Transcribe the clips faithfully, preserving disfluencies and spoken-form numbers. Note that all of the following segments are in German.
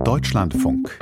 Deutschlandfunk.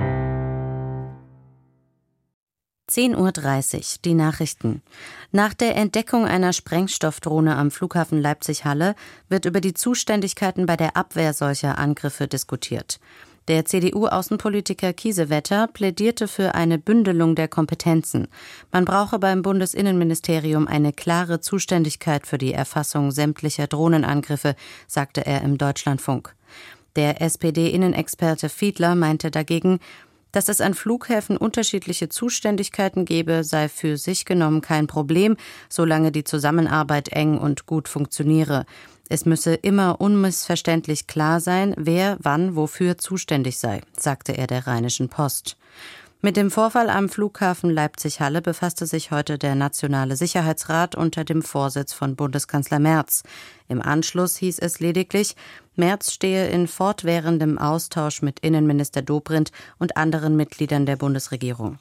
zehn Uhr dreißig, die Nachrichten. Nach der Entdeckung einer Sprengstoffdrohne am Flughafen Leipzig-Halle wird über die Zuständigkeiten bei der Abwehr solcher Angriffe diskutiert. Der C D U-Außenpolitiker Kiesewetter plädierte für eine Bündelung der Kompetenzen. Man brauche beim Bundesinnenministerium eine klare Zuständigkeit für die Erfassung sämtlicher Drohnenangriffe, sagte er im Deutschlandfunk. Der S P D-Innenexperte Fiedler meinte dagegen, dass es an Flughäfen unterschiedliche Zuständigkeiten gebe, sei für sich genommen kein Problem, solange die Zusammenarbeit eng und gut funktioniere. Es müsse immer unmissverständlich klar sein, wer wann wofür zuständig sei, sagte er der Rheinischen Post. Mit dem Vorfall am Flughafen Leipzig-Halle befasste sich heute der Nationale Sicherheitsrat unter dem Vorsitz von Bundeskanzler Merz. Im Anschluss hieß es lediglich, Merz stehe in fortwährendem Austausch mit Innenminister Dobrindt und anderen Mitgliedern der Bundesregierung.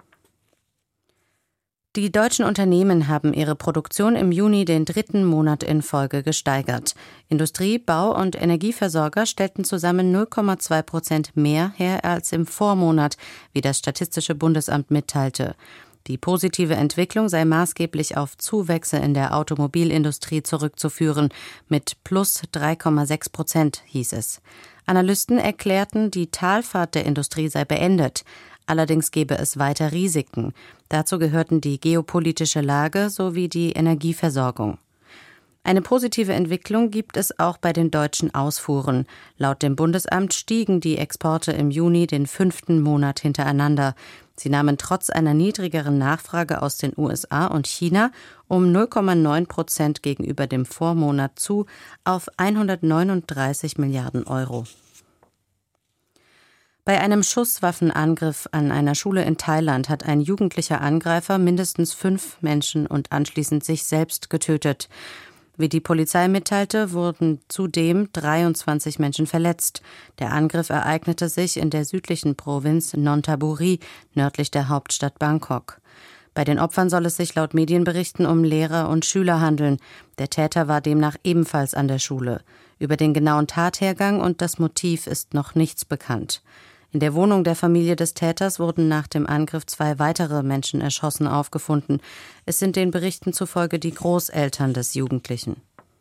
Die deutschen Unternehmen haben ihre Produktion im Juni den dritten Monat in Folge gesteigert. Industrie-, Bau- und Energieversorger stellten zusammen null Komma zwei Prozent mehr her als im Vormonat, wie das Statistische Bundesamt mitteilte. Die positive Entwicklung sei maßgeblich auf Zuwächse in der Automobilindustrie zurückzuführen. Mit plus drei Komma sechs Prozent hieß es. Analysten erklärten, die Talfahrt der Industrie sei beendet. Allerdings gebe es weiter Risiken. Dazu gehörten die geopolitische Lage sowie die Energieversorgung. Eine positive Entwicklung gibt es auch bei den deutschen Ausfuhren. Laut dem Bundesamt stiegen die Exporte im Juni den fünften Monat hintereinander. Sie nahmen trotz einer niedrigeren Nachfrage aus den U S A und China um null Komma neun Prozent gegenüber dem Vormonat zu auf hundertneununddreißig Milliarden Euro. Bei einem Schusswaffenangriff an einer Schule in Thailand hat ein jugendlicher Angreifer mindestens fünf Menschen und anschließend sich selbst getötet. Wie die Polizei mitteilte, wurden zudem dreiundzwanzig Menschen verletzt. Der Angriff ereignete sich in der südlichen Provinz Nonthaburi, nördlich der Hauptstadt Bangkok. Bei den Opfern soll es sich laut Medienberichten um Lehrer und Schüler handeln. Der Täter war demnach ebenfalls an der Schule. Über den genauen Tathergang und das Motiv ist noch nichts bekannt. In der Wohnung der Familie des Täters wurden nach dem Angriff zwei weitere Menschen erschossen aufgefunden. Es sind den Berichten zufolge die Großeltern des Jugendlichen.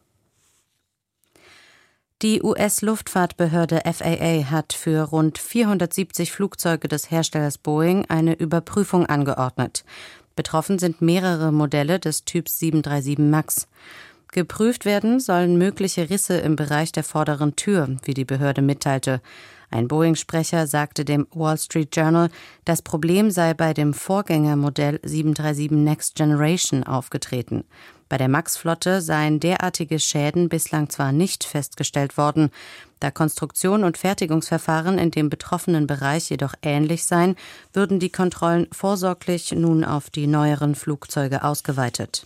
Die U S-Luftfahrtbehörde F A A hat für rund vierhundertsiebzig Flugzeuge des Herstellers Boeing eine Überprüfung angeordnet. Betroffen sind mehrere Modelle des Typs sieben drei sieben MAX. Geprüft werden sollen mögliche Risse im Bereich der vorderen Tür, wie die Behörde mitteilte. Ein Boeing-Sprecher sagte dem Wall Street Journal, das Problem sei bei dem Vorgängermodell sieben drei sieben Next Generation aufgetreten. Bei der MAX-Flotte seien derartige Schäden bislang zwar nicht festgestellt worden. Da Konstruktion und Fertigungsverfahren in dem betroffenen Bereich jedoch ähnlich seien, würden die Kontrollen vorsorglich nun auf die neueren Flugzeuge ausgeweitet.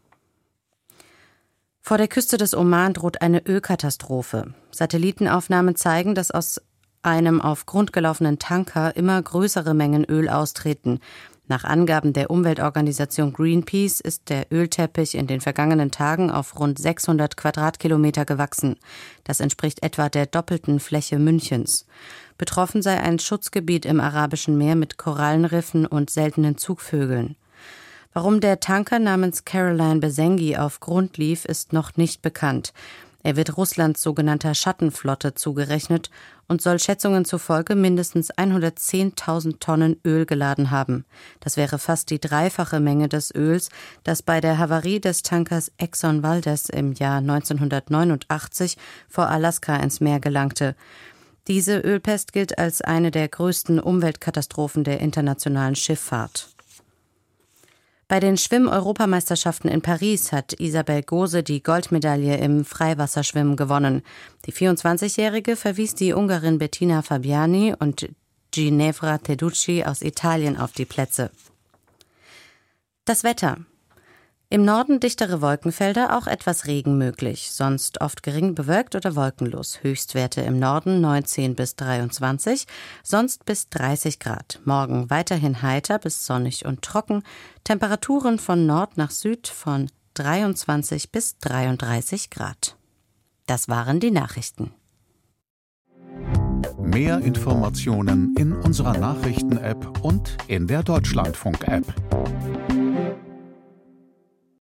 Vor der Küste des Oman droht eine Ölkatastrophe. Satellitenaufnahmen zeigen, dass aus einem auf Grund gelaufenen Tanker immer größere Mengen Öl austreten. Nach Angaben der Umweltorganisation Greenpeace ist der Ölteppich in den vergangenen Tagen auf rund sechshundert Quadratkilometer gewachsen. Das entspricht etwa der doppelten Fläche Münchens. Betroffen sei ein Schutzgebiet im Arabischen Meer mit Korallenriffen und seltenen Zugvögeln. Warum der Tanker namens Caroline Besengi auf Grund lief, ist noch nicht bekannt. Er wird Russlands sogenannter Schattenflotte zugerechnet und soll Schätzungen zufolge mindestens hundertzehntausend Tonnen Öl geladen haben. Das wäre fast die dreifache Menge des Öls, das bei der Havarie des Tankers Exxon Valdez im Jahr neunzehnhundertneunundachtzig vor Alaska ins Meer gelangte. Diese Ölpest gilt als eine der größten Umweltkatastrophen der internationalen Schifffahrt. Bei den Schwimm-Europameisterschaften in Paris hat Isabel Gose die Goldmedaille im Freiwasserschwimmen gewonnen. Die vierundzwanzigjährige verwies die Ungarin Bettina Fabiani und Ginevra Teducci aus Italien auf die Plätze. Das Wetter. Im Norden dichtere Wolkenfelder, auch etwas Regen möglich, sonst oft gering bewölkt oder wolkenlos. Höchstwerte im Norden neunzehn bis dreiundzwanzig, sonst bis dreißig Grad. Morgen weiterhin heiter bis sonnig und trocken. Temperaturen von Nord nach Süd von dreiundzwanzig bis dreiunddreißig Grad. Das waren die Nachrichten. Mehr Informationen in unserer Nachrichten-App und in der Deutschlandfunk-App.